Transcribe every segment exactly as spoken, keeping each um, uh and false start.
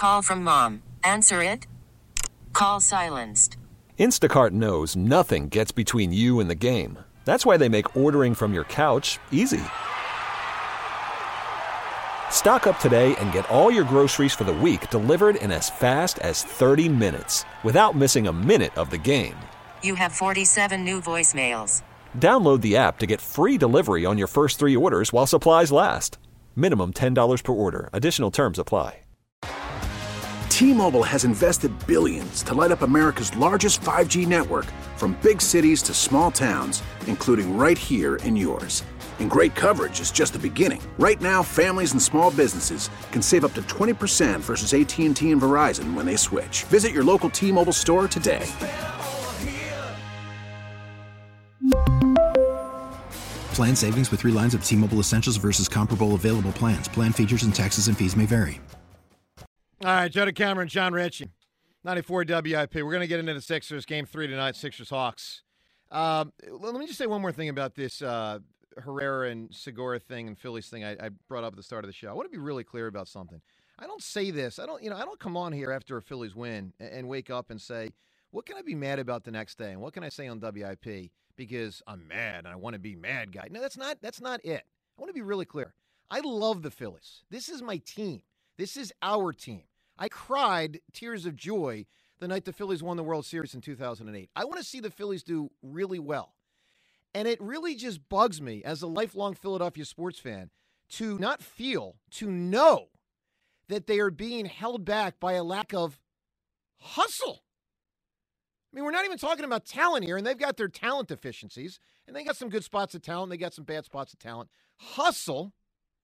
Call from mom. Answer it. Call silenced. Instacart knows nothing gets between you and the game. That's why they make ordering from your couch easy. Stock up today and get all your groceries for the week delivered in as fast as thirty minutes without missing a minute of the game. You have forty-seven new voicemails. Download the app to get free delivery on your first three orders while supplies last. Minimum ten dollars per order. Additional terms apply. T-Mobile has invested billions to light up America's largest five G network, from big cities to small towns, including right here in yours. And great coverage is just the beginning. Right now, families and small businesses can save up to twenty percent versus A T and T and Verizon when they switch. Visit your local T-Mobile store today. Plan savings with three lines of T-Mobile Essentials versus comparable available plans. Plan features and taxes and fees may vary. All right, Joe DeCamara and John Ritchie, ninety-four W I P. We're going to get into the Sixers, game three tonight, Sixers-Hawks. Um, let me just say one more thing about this uh, Herrera and Segura thing and Phillies thing I, I brought up at the start of the show. I want to be really clear about something. I don't say this. I don't, you know, I don't come on here after a Phillies win and, and wake up and say, what can I be mad about the next day? And what can I say on W I P because I'm mad and I want to be mad guy? No, that's not, that's not it. I want to be really clear. I love the Phillies. This is my team. This is our team. I cried tears of joy the night the Phillies won the World Series in two thousand eight. I want to see the Phillies do really well. And it really just bugs me as a lifelong Philadelphia sports fan to not feel, to know that they are being held back by a lack of hustle. I mean, we're not even talking about talent here, and they've got their talent deficiencies, and they got some good spots of talent, they got some bad spots of talent. Hustle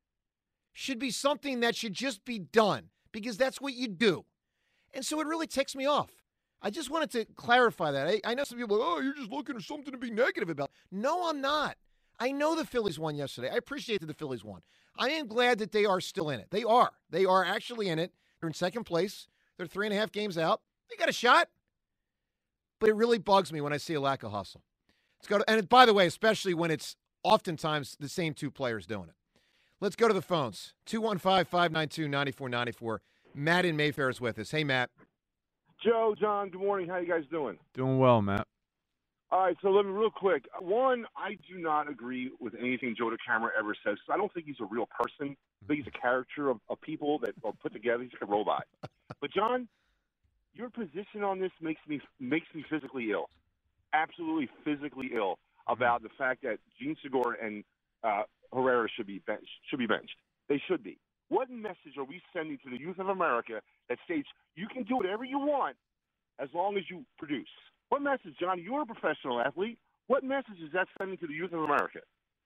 should be something that should just be done, because that's what you do. And so it really ticks me off. I just wanted to clarify that. I, I know some people are, oh, you're just looking for something to be negative about. No, I'm not. I know the Phillies won yesterday. I appreciate that the Phillies won. I am glad that they are still in it. They are. They are actually in it. They're in second place. They're three and a half games out. They got a shot. But it really bugs me when I see a lack of hustle. Let's go to, and by the way, especially when it's oftentimes the same two players doing it. Let's go to the phones. two one five, five nine two, nine four nine four. Matt in Mayfair is with us. Hey, Matt. Joe, John, good morning. How you guys doing? Doing well, Matt. All right, so let me real quick. One, I do not agree with anything Joe DeCamara ever says. I don't think he's a real person. I think he's a caricature of, of people that are put together. He's like a robot. But, John, your position on this makes me makes me physically ill, absolutely physically ill about the fact that Gene Segura and uh, Herrera should be benched. Should be benched. They should be. What message are we sending to the youth of America that states you can do whatever you want as long as you produce? What message, John? You're a professional athlete. What message is that sending to the youth of America?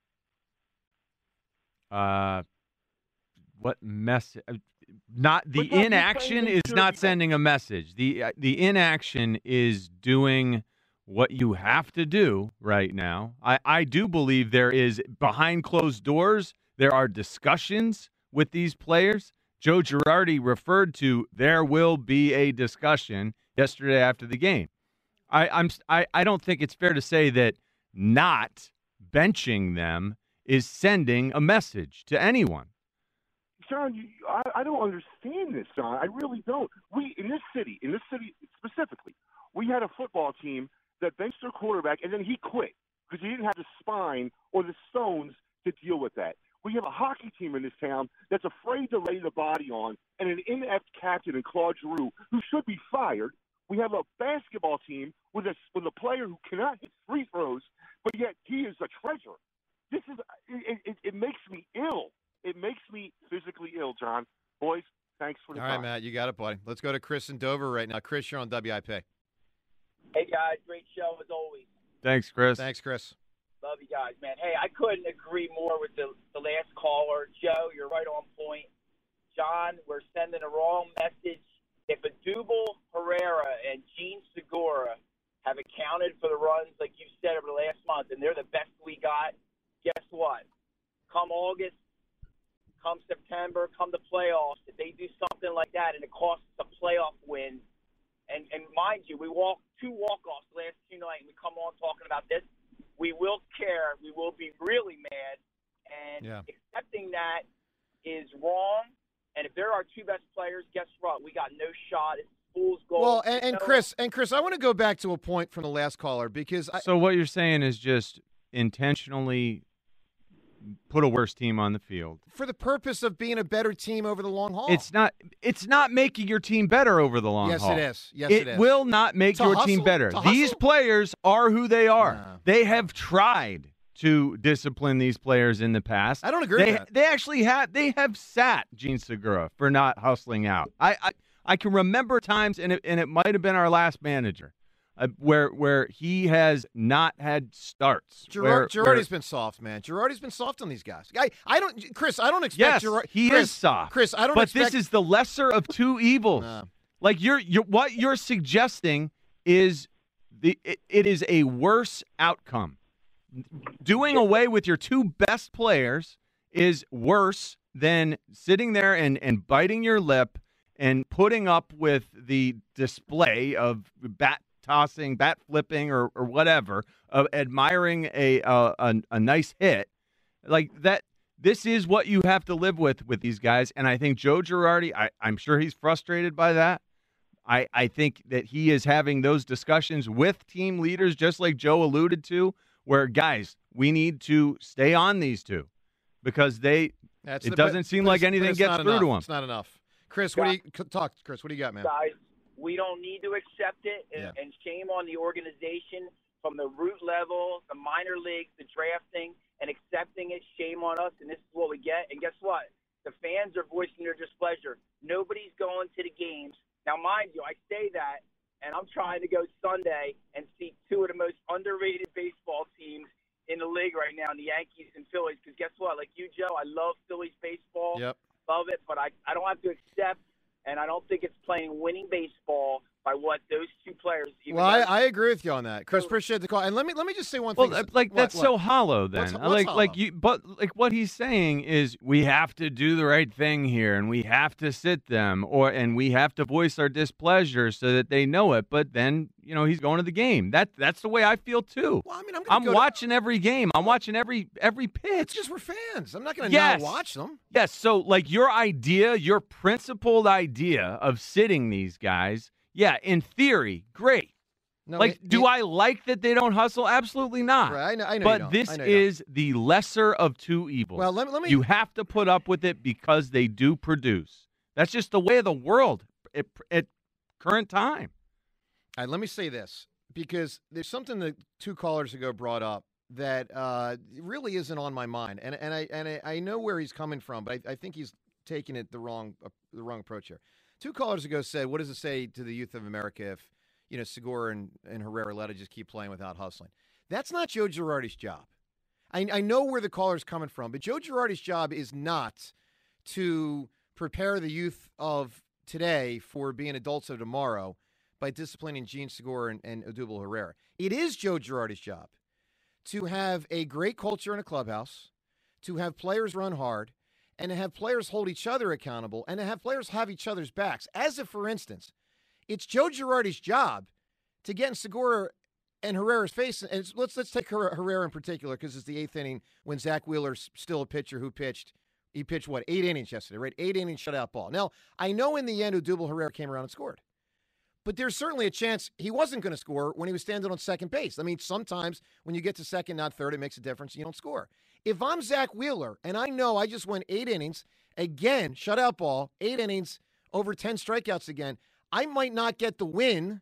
Uh, what message? Not the inaction is not sending a message. The uh, the inaction is doing what you have to do right now. I, I do believe there is, behind closed doors, there are discussions with these players. Joe Girardi referred to there will be a discussion yesterday after the game. I, I'm I, I don't think it's fair to say that not benching them is sending a message to anyone. John, you, I, I don't understand this, John. I really don't. We in this city, in this city specifically, we had a football team that benched their quarterback, and then he quit because he didn't have the spine or the stones to deal with that. We have a hockey team in this town that's afraid to lay the body on, and an inept captain in Claude Giroux who should be fired. We have a basketball team with a with a player who cannot hit free throws, but yet he is a treasure. This is it. It, it makes me ill. It makes me physically ill, John. Boys, thanks for the All time. right, Matt, you got it, buddy. Let's go to Chris in Dover right now. Chris, you're on W I P. Hey, guys. Great show as always. Thanks, Chris. Thanks, Chris. Love you guys, man. Hey, I couldn't agree more with the, the last caller. Joe, you're right on point. John, we're sending a wrong message. If Adubel, Herrera, and Gene Segura have accounted for the runs, like you said, over the last month, and they're the best we got, guess what? Come August, come September, come the playoffs, if they do something like that and it costs a playoff win, and, and mind you, we walked two walk-offs the last two nights, and we come on talking about this, we will care. We will be really mad. And yeah. accepting that is wrong. And if they're our two best players, guess what? We got no shot. It's fool's gold. Well, and, and You know? Chris, and Chris, I want to go back to a point from the last caller because I, So what you're saying is just intentionally put a worse team on the field. for the purpose of being a better team over the long haul. It's not it's not making your team better over the long yes, haul. it is. Yes, it, it is. will not make To your hustle? team better. To These hustle? players are who they are. No. They have tried to discipline these players in the past. I don't agree They with that. they actually have they have sat Gene Segura for not hustling out. I I, I can remember times, and it and it might have been our last manager, uh, where where he has not had starts. where- Girard, where- Girardi's been soft, man. Girardi's been soft on these guys. I, I don't, Chris. I don't expect Yes, Girardi. he Chris, is soft. Chris, I don't. But expect, this is the lesser of two evils. No. Like you're, you're, what you're suggesting is the it, it is a worse outcome. Doing away with your two best players is worse than sitting there and, and biting your lip and putting up with the display of bat tossing, bat flipping, or, or whatever, of admiring a, a a a nice hit like that. This is what you have to live with with these guys, and I think Joe Girardi, I, I'm sure he's frustrated by that. I, I think that he is having those discussions with team leaders, just like Joe alluded to, where, guys, we need to stay on these two because they. That's it the- doesn't but- seem but like it's- anything but it's gets not through enough. to him. It's not enough. Chris, what do you talk? Chris, what do you got, man? Guys, we don't need to accept it, and, Yeah. and shame on the organization from the root level, the minor leagues, the drafting, and accepting it. Shame on us, and this is what we get. And guess what? The fans are voicing their displeasure. Nobody's going to the games. Now, mind you, I say that, and I'm trying to go Sunday and see two of the most underrated baseball teams in the league right now, the Yankees and Phillies, because guess what? Like you, Joe, I love Phillies baseball. Yep. Love it, but I, I don't have to accept, and I don't think it's playing winning baseball by what those two players. Even Well, I, though- I agree with you on that, Chris. Appreciate the call. And let me let me just say one Well, thing. uh, like What, that's what? so hollow. Then, What's- Uh, what's like, hollow? like you, but like what he's saying is, we have to do the right thing here, and we have to sit them, or and we have to voice our displeasure so that they know it. But then, you know, he's going to the game. That that's the way I feel too. Well, I mean, I'm, gonna I'm go to- watching every game. I'm watching every every pitch. It's just we're fans. I'm not going to Yes. not watch them. Yes. So, like, your idea, your principled idea of sitting these guys, yeah, in theory, great. No, like, it- do it- I like that they don't hustle? Absolutely not. Right, I know. I know. you But don't. this I know you don't. is the lesser of two evils. Well, let me- let me- You have to put up with it because they do produce. That's just the way of the world at, at current time. All right, let me say this because there's something that two callers ago brought up that uh, really isn't on my mind, and and I and I, I know where he's coming from, but I, I think he's taking it the wrong uh, the wrong approach here. Two callers ago said, "What does it say to the youth of America if you know Segura and, and Herrera let it just keep playing without hustling?" That's not Joe Girardi's job. I, I know where the caller's coming from, but Joe Girardi's job is not to prepare the youth of today for being adults of tomorrow by disciplining Gene Segura and, and Odubel Herrera. It is Joe Girardi's job to have a great culture in a clubhouse, to have players run hard, and to have players hold each other accountable, and to have players have each other's backs. As if, for instance, it's Joe Girardi's job to get in Segura and Herrera's face. And it's, let's let's take Her- Herrera in particular because it's the eighth inning when Zach Wheeler's still a pitcher who pitched. He pitched, what, eight innings yesterday, right? Eight innings shutout ball. Now, I know in the end Odubel Herrera came around and scored. But there's certainly a chance he wasn't going to score when he was standing on second base. I mean, sometimes when you get to second, not third, it makes a difference. You don't score. If I'm Zach Wheeler and I know I just went eight innings, again, shutout ball, eight innings, over ten strikeouts again, I might not get the win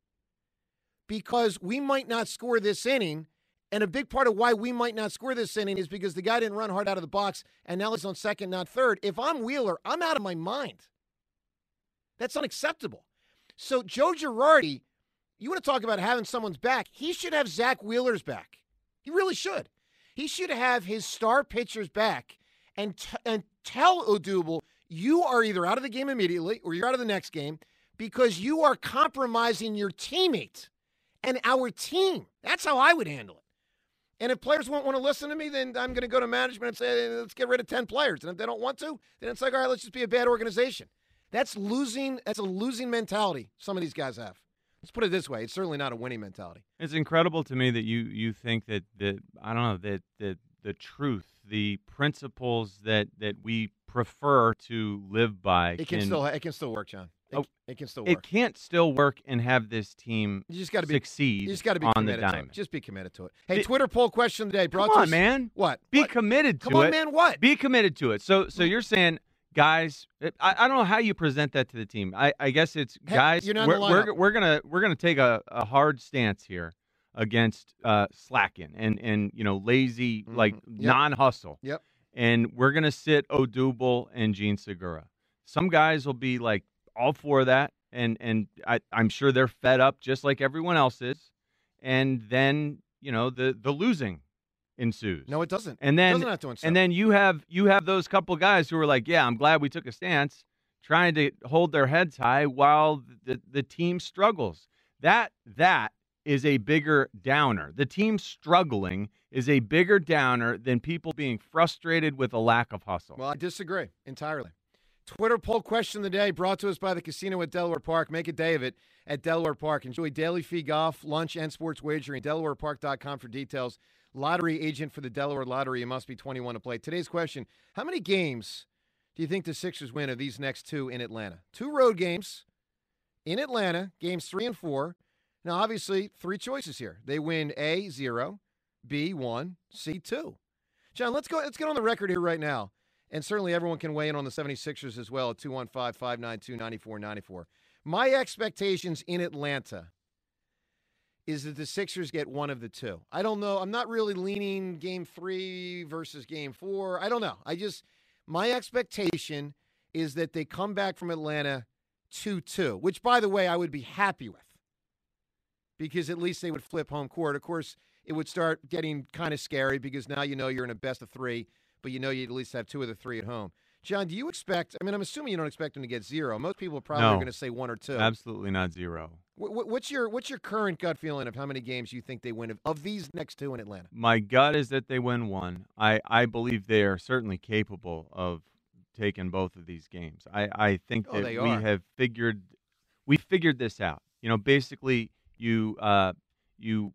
because we might not score this inning. And a big part of why we might not score this inning is because the guy didn't run hard out of the box and now he's on second, not third. If I'm Wheeler, I'm out of my mind. That's unacceptable. So Joe Girardi, you want to talk about having someone's back, he should have Zach Wheeler's back. He really should. He should have his star pitcher's back and t- and tell Odubel, you are either out of the game immediately or you're out of the next game because you are compromising your teammate and our team. That's how I would handle it. And if players won't want to listen to me, then I'm going to go to management and say, let's get rid of ten players. And if they don't want to, then it's like, all right, let's just be a bad organization. That's losing. That's a losing mentality some of these guys have. Let's put it this way. It's certainly not a winning mentality. It's incredible to me that you, you think that, that I don't know, that, that the truth, the principles that, that we prefer to live by. It can, can still it can still work, John. It, oh, it can still work. It can't still work and have this team you just gotta be, succeed you just gotta be on committed the to diamond. it. Just be committed to it. Hey, Be, Twitter poll question of the day. Brought come to on, us, man. What? Be what? committed to come it. on, man. What? Be committed to it. So so you're saying, guys, I, I don't know how you present that to the team. I, I guess it's, hey, guys, you're not we're, in the we're, lineup. we're going to we're gonna take a, a hard stance here against uh, slacking and, and, you know, lazy, Mm-hmm. like Yep. non-hustle. Yep. And we're going to sit Odubel and Gene Segura. Some guys will be like all for that, and and I, I'm sure they're fed up just like everyone else is. And then, you know, the the losing ensues. No, it doesn't. And then it doesn't have to ensue. and then you have you have those couple guys who are like, yeah, I'm glad we took a stance, trying to hold their heads high while the the team struggles. That that is a bigger downer. The team struggling is a bigger downer than people being frustrated with a lack of hustle. Well, I disagree entirely. Twitter poll question of the day brought to us by the casino at Delaware Park. Make a day of it at Delaware Park. Enjoy daily fee golf, lunch, and sports wagering. Delaware Park dot com for details. Lottery agent for the Delaware Lottery. You must be twenty-one to play. Today's question, how many games do you think the Sixers win of these next two in Atlanta? Two road games in Atlanta, games three and four. Now, obviously, three choices here. They win A, zero, B, one, C, two. John, let's go, let's get on the record here right now. And certainly everyone can weigh in on the seventy-sixers as well at two one five, five nine two, nine four nine four. My expectations in Atlanta is that the Sixers get one of the two. I don't know. I'm not really leaning game three versus game four. I don't know. I just, my expectation is that they come back from Atlanta two two, which, by the way, I would be happy with because at least they would flip home court. Of course, it would start getting kind of scary because now you know you're in a best of three, but you know you at least have two of the three at home. John, do you expect, I mean, I'm assuming you don't expect them to get zero. Most people probably No, are going to say one or two. Absolutely not zero. What, what's your what's your current gut feeling of how many games you think they win of, of these next two in Atlanta? My gut is that they win one. I, I believe they are certainly capable of taking both of these games. I, I think Oh, that they we are. have figured we figured this out. You know, basically you uh, you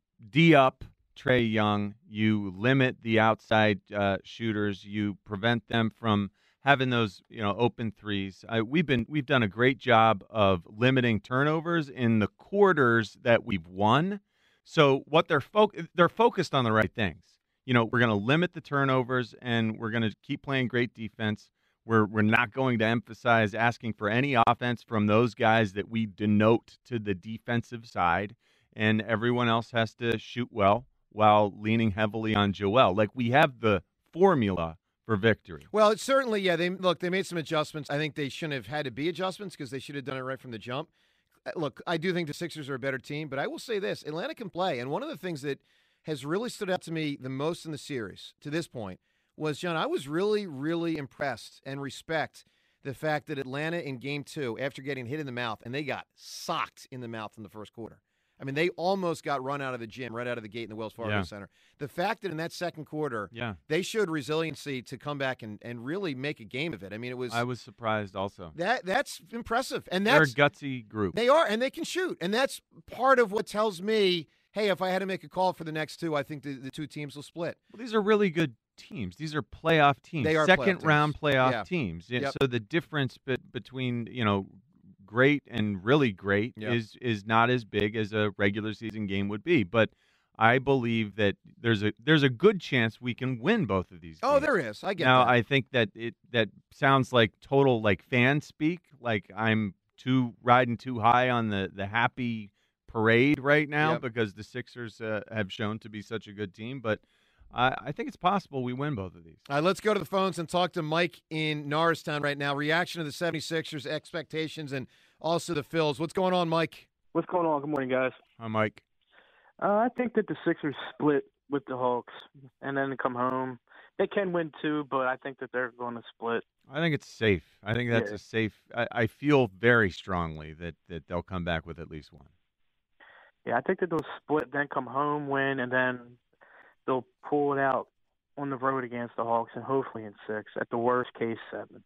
D up Trae Young, you limit the outside uh, shooters, you prevent them from having those, you know, open threes. I, we've been we've done a great job of limiting turnovers in the quarters that we've won. So what they're fo- they're focused on the right things. You know, we're going to limit the turnovers and we're going to keep playing great defense. We're we're not going to emphasize asking for any offense from those guys that we denote to the defensive side, and everyone else has to shoot well while leaning heavily on Joel. Like, we have the formula for victory. Well, it's certainly, yeah, they look, they made some adjustments. I think they shouldn't have had to be adjustments because they should have done it right from the jump. Look, I do think the Sixers are a better team, but I will say this, Atlanta can play. And one of the things that has really stood out to me the most in the series to this point was, John, I was really, really impressed and respect the fact that Atlanta in game two, after getting hit in the mouth, and they got socked in the mouth in the first quarter. I mean, they almost got run out of the gym right out of the gate in the Wells Fargo Yeah. Center. The fact that in that second quarter, Yeah. they showed resiliency to come back and, and really make a game of it. I mean, it was I was surprised also. that that's impressive, and They're a that's gutsy group. they are, and they can shoot, and that's part of what tells me, hey, if I had to make a call for the next two, I think the, the two teams will split. Well, these are really good teams. These are playoff teams. They are second playoff round teams. playoff Yeah. teams. Yeah, Yep. So the difference be- between, you know, great and really great Yep. is is not as big as a regular season game would be. But I believe that there's a there's a good chance we can win both of these games. Oh, there is. I get now, that. I think that it that sounds like total like fan speak. Like I'm too riding too high on the the happy parade right now Yep. because the Sixers uh, have shown to be such a good team. But I, I think it's possible we win both of these. All right, let's go to the phones and talk to Mike in Norristown right now. Reaction to the seventy-sixers, expectations, and also the Phils. What's going on, Mike? What's going on? Good morning, guys. Hi, Mike. Uh, I think that the Sixers split with the Hawks and then come home. They can win two, but I think that they're going to split. I think it's safe. I think that's Yeah. a safe. I, I feel very strongly that, that they'll come back with at least one. Yeah, I think that they'll split, then come home, win, and then they'll pull it out on the road against the Hawks and hopefully in six. At the worst case, seven.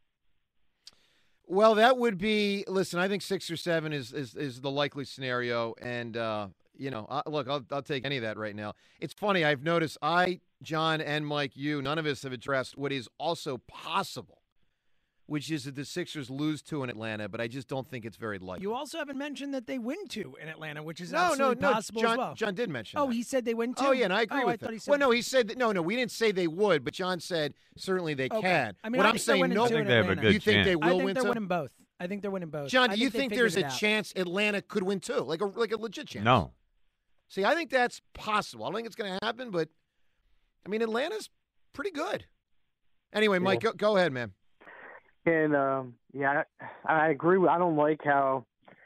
Well, that would be. Listen, I think six or seven is is, is the likely scenario, and uh, you know, uh, look, I'll, I'll take any of that right now. It's funny. I've noticed I, John, and Mike, you, none of us have addressed what is also possible, which is that the Sixers lose two in Atlanta, but I just don't think it's very likely. You also haven't mentioned that they win two in Atlanta, which is no, absolutely no, no. possible John, as well. John did mention Oh, that. he said they win two? Oh, yeah, and I agree oh, with I that. thought he said well, no, he said that, no, no, we didn't say they would, but John said certainly they okay. can. I mean, what I I'm think they're saying, winning no, two I in think they have a Atlanta. good you think chance. they will I think win they're two? winning both. I think they're winning both. John, I do you think, think they there's a figured it out. chance Atlanta could win two, like a like a legit chance? No. See, I think that's possible. I don't think it's going to happen, but I mean, Atlanta's pretty good. Anyway, Mike, Yeah. go, go ahead, man. And um, yeah, I, I agree. With, I don't like how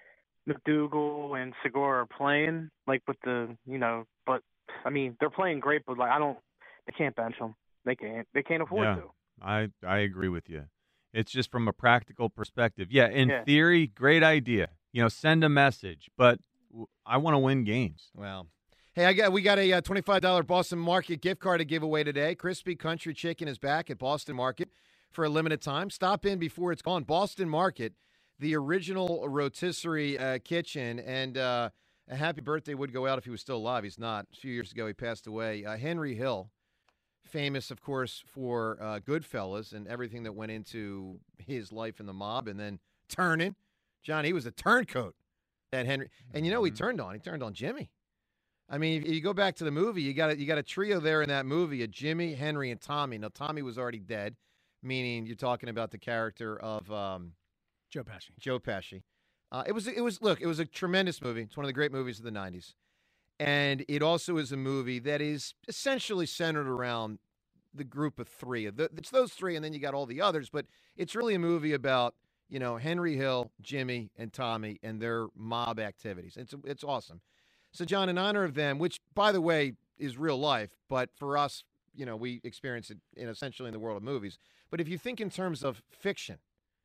McDougal and Segura are playing, like with the, you know. But I mean, they're playing great, but like I don't, they can't bench them. They can't. They can't afford Yeah, to. I I agree with you. It's just from a practical perspective. Yeah, in Yeah. theory, great idea. You know, send a message, but w- I want to win games. Well, hey, I got we got a uh, twenty-five dollars Boston Market gift card to give away today. Crispy Country Chicken is back at Boston Market for a limited time. Stop in before it's gone. Boston Market, the original rotisserie uh, kitchen, and uh, a happy birthday would go out if he was still alive. He's not. A few years ago, he passed away. Uh, Henry Hill, famous, of course, for uh, Goodfellas and everything that went into his life in the mob, and then turning. John, he was a turncoat. That Henry, and you know, he turned on. He turned on Jimmy. I mean, if you go back to the movie, you got a, you got a trio there in that movie: a Jimmy, Henry, and Tommy. Now, Tommy was already dead, meaning you're talking about the character of um, Joe Pesci. Joe Pesci. Uh, it was it was look, it was a tremendous movie. It's one of the great movies of the nineties, and it also is a movie that is essentially centered around the group of three. It's those three, and then you got all the others. But it's really a movie about, you know, Henry Hill, Jimmy, and Tommy and their mob activities. It's it's awesome. So, John, in honor of them, which, by the way, is real life, but for us, you know, we experience it in essentially in the world of movies. But if you think in terms of fiction,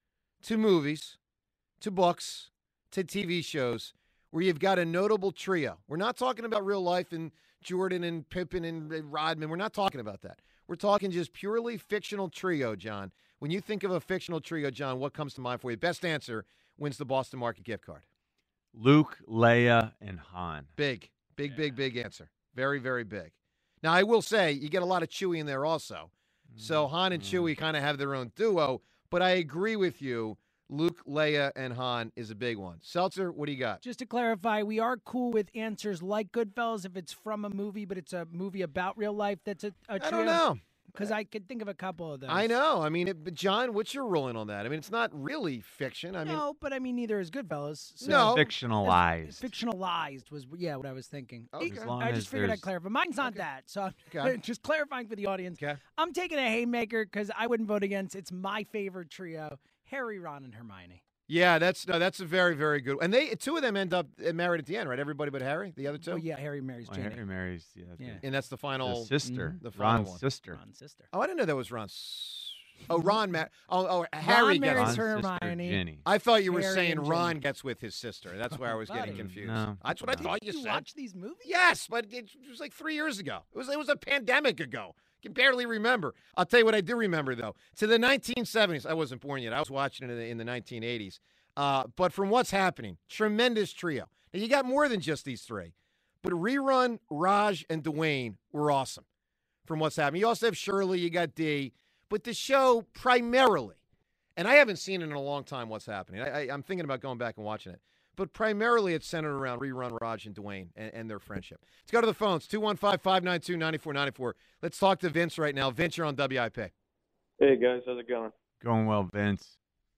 to movies, to books, to T V shows, where you've got a notable trio. We're not talking about real life and Jordan and Pippen and Rodman. We're not talking about that. We're talking just purely fictional trio, John. When you think of a fictional trio, John, what comes to mind for you? Best answer wins the Boston Market gift card. Luke, Leia, and Han. Big, big, big, big answer. Very, very big. Now, I will say you get a lot of Chewie in there also. So Han and Chewie kind of have their own duo, but I agree with you. Luke, Leia, and Han is a big one. Seltzer, what do you got? Just to clarify, we are cool with answers like Goodfellas if it's from a movie, but it's a movie about real life that's a, a trio. I don't know. Because I could think of a couple of those. I know. I mean, it, but John, what's your ruling on that? I mean, it's not really fiction. I mean, no, but I mean, neither is Goodfellas. So No. Fictionalized. Fictionalized was, yeah, what I was thinking. Okay. As long I as just figured there's- I'd clarify. Mine's not Okay. that, so I'm Okay. just clarifying for the audience. Okay. I'm taking a haymaker because I wouldn't vote against. It's my favorite trio, Harry, Ron, and Hermione. Yeah, that's no, that's a very, very good. And they two of them end up married at the end, right? Everybody but Harry, the other two. Oh, yeah, Harry marries Well, Ginny. Harry marries yeah, the- Yeah. And that's the the, final. sister, the final Ron's one. sister. Ron's sister. Oh, I didn't know that was Ron's. Oh, Ron. Ma- oh, oh, Harry marries gets. Ron's her, sister, Hermione. Ginny. I thought you were Harry saying and Ron Ginny. gets with his sister. That's where I was getting Buddy. confused. No. That's what I No. thought you you said. watch these movies? Yes, but it was like three years ago. It was it was a pandemic ago. I can barely remember. I'll tell you what I do remember, though. To the nineteen seventies, I wasn't born yet. I was watching it in the, in the nineteen eighties. Uh, but from what's happening, tremendous trio. Now, you got more than just these three. But Rerun, Raj, and Dwayne were awesome from what's happening. You also have Shirley, you got Dee. But the show primarily, and I haven't seen it in a long time what's happening. I, I, I'm thinking about going back and watching it. But primarily it's centered around Rerun, Raj, and Dwayne and, and their friendship. Let's go to the phones, two one five, five nine two, nine four nine four. Let's talk to Vince right now. Vince, you're on W I P. Hey, guys. How's it going? Going well, Vince.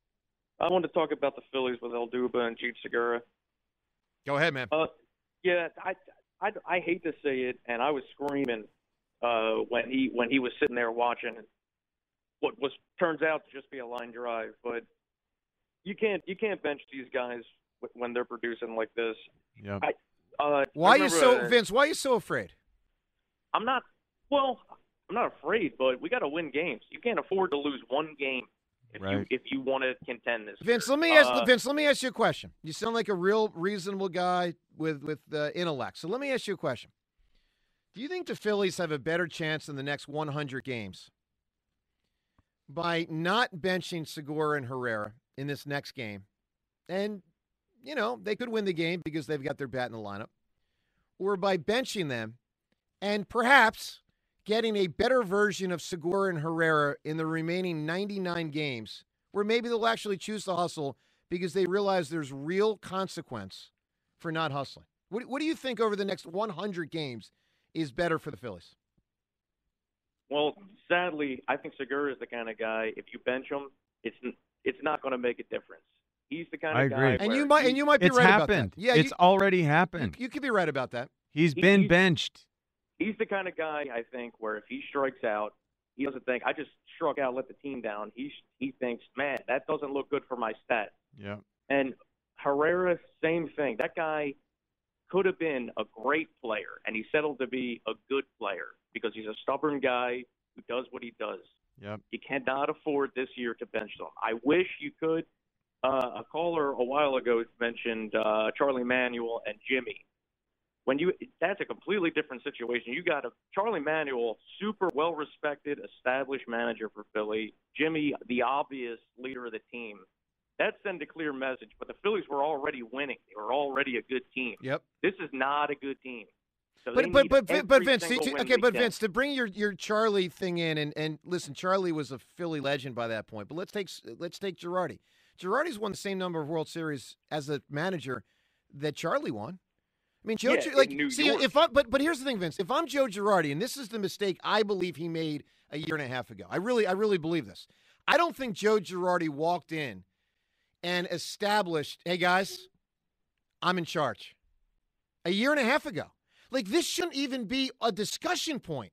I wanted to talk about the Phillies with El Duba and Jeet Segura. Go ahead, man. Uh, yeah, I, I, I hate to say it, and I was screaming uh, when he when he was sitting there watching what was turns out to just be a line drive. But you can't you can't bench these guys when they're producing like this. Yep. I, uh, Why I are you remember, so, uh, Vince, why are you so afraid? I'm not. Well, I'm not afraid, but we got to win games. You can't afford to lose one game if you Right. if you want to contend this. Vince, year. let me ask Uh, Vince, let me ask you a question. You sound like a real reasonable guy with with uh, intellect. So let me ask you a question. Do you think the Phillies have a better chance in the next one hundred games by not benching Segura and Herrera in this next game? And, you know, they could win the game because they've got their bat in the lineup. or by benching them and perhaps getting a better version of Segura and Herrera in the remaining ninety-nine games, where maybe they'll actually choose to hustle because they realize there's real consequence for not hustling? What, what do you think over the next one hundred games is better for the Phillies? Well, sadly, I think Segura is the kind of guy, if you bench him, it's it's not going to make a difference. He's the kind I of agree. guy And where you might he- and you might be It's right happened. about that. Yeah, it's you, already happened. you could be right about that. He's He- been he- benched. he's the kind of guy, I think, where if he strikes out, he doesn't think, I just struck out, let the team down. He he thinks, man, that doesn't look good for my stats. Yeah. And Herrera, same thing. That guy could have been a great player, and he settled to be a good player because he's a stubborn guy who does what he does. Yep. You cannot afford this year to bench them. I wish you could. Uh, a caller a while ago mentioned uh, Charlie Manuel and Jimmy. When you that's a completely different situation. You got a Charlie Manuel, super well respected, established manager for Philly. Jimmy, the obvious leader of the team. That sent a clear message. But the Phillies were already winning. They were already a good team. Yep. This is not a good team. So they But but need but Vin- but every Vince, single to- win okay, they but can. Vince, to bring your, your Charlie thing in, and, and listen, Charlie was a Philly legend by that point. But let's take let's take Girardi. Girardi's won the same number of World Series as a manager that Charlie won. I mean, Joe, Yeah, Gi- in like, New see, York. if I, but but here's the thing, Vince. If I'm Joe Girardi, and this is the mistake I believe he made a year and a half ago, I really, I really believe this. I don't think Joe Girardi walked in and established, hey guys, I'm in charge. A year and a half ago, like this shouldn't even be a discussion point.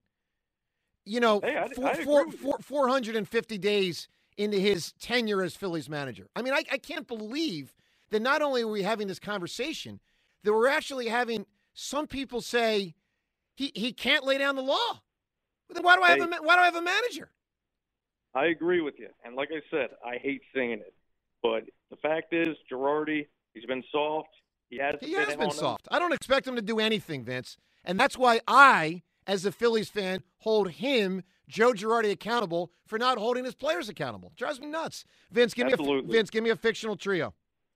You know, Hey, I- four, I agree four, with you. four, four hundred fifty days into his tenure as Phillies manager. I mean, I, I can't believe that not only are we having this conversation, that we're actually having some people say he, he can't lay down the law. Then why do I have Hey. a ma- why do I have a manager? I agree with you. And like I said, I hate saying it. But the fact is, Girardi, he's been soft. He has, He been has on been them. soft. I don't expect him to do anything, Vince. And that's why I, as a Phillies fan, hold him, Joe Girardi, accountable for not holding his players accountable. Drives me nuts. Vince, give me a Absolutely. Vince, give me a fictional trio.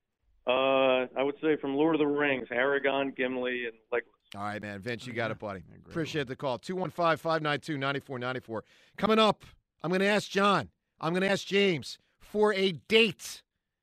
Uh, I would say from Lord of the Rings, Aragon, Gimli, and Legolas. All right, man. Vince, you got it, buddy. Appreciate the call. two one five, five nine two, nine four nine four. Coming up, I'm going to ask John. I'm going to ask James for a date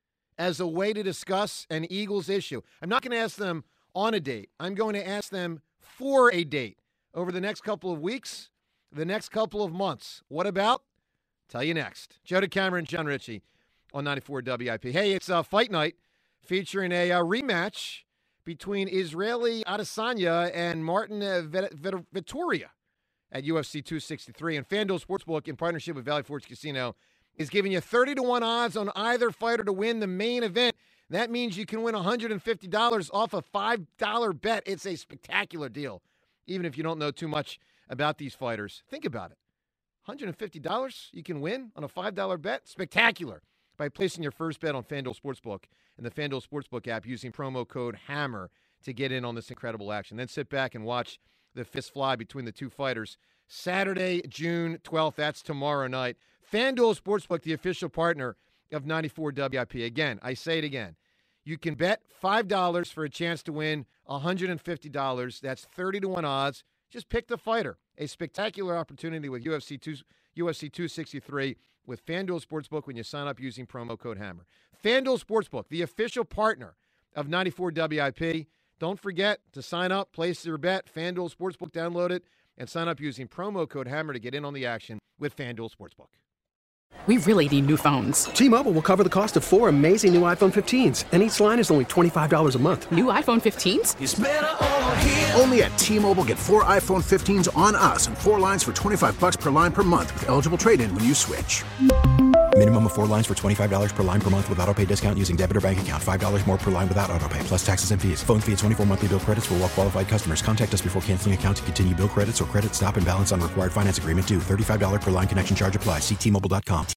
as a way to discuss an Eagles issue. I'm not going to ask them on a date. I'm going to ask them for a date over the next couple of weeks, the next couple of months. What about? Tell you next. Joe DeCamera, John Ritchie on ninety-four W I P. Hey, it's uh, Fight Night featuring a uh, rematch between Israeli Adesanya and Martin uh, Vet- Vet- Vittoria at U F C two sixty-three. And FanDuel Sportsbook, in partnership with Valley Forge Casino, is giving you thirty to one odds on either fighter to win the main event. That means you can win one hundred fifty dollars off a five dollar bet. It's a spectacular deal, even if you don't know too much about these fighters. Think about it. one hundred fifty dollars you can win on a five dollar bet? Spectacular. By placing your first bet on FanDuel Sportsbook and the FanDuel Sportsbook app using promo code HAMMER to get in on this incredible action. Then sit back and watch the fist fly between the two fighters. Saturday, June twelfth, that's tomorrow night. FanDuel Sportsbook, the official partner of ninety-four W I P. Again, I say it again. You can bet five dollars for a chance to win one hundred fifty dollars. That's thirty to one odds. Just pick the fighter. A spectacular opportunity with U F C two, U F C two sixty-three with FanDuel Sportsbook when you sign up using promo code HAMMER. FanDuel Sportsbook, the official partner of ninety-four W I P. Don't forget to sign up, place your bet, FanDuel Sportsbook, download it, and sign up using promo code HAMMER to get in on the action with FanDuel Sportsbook. We really need new phones. T-Mobile will cover the cost of four amazing new iPhone fifteens, and each line is only twenty-five dollars a month. New iPhone fifteens? It's better over here. Only at T-Mobile, get four iPhone fifteens on us and four lines for twenty-five bucks per line per month with eligible trade-in when you switch. Minimum of four lines for twenty-five dollars per line per month with autopay discount using debit or bank account. five dollars more per line without autopay, plus taxes and fees. Phone fee at twenty-four monthly bill credits for well-qualified customers. Contact us before canceling account to continue bill credits or credit stop and balance on required finance agreement due. thirty-five dollars per line connection charge applies. See T Mobile dot com.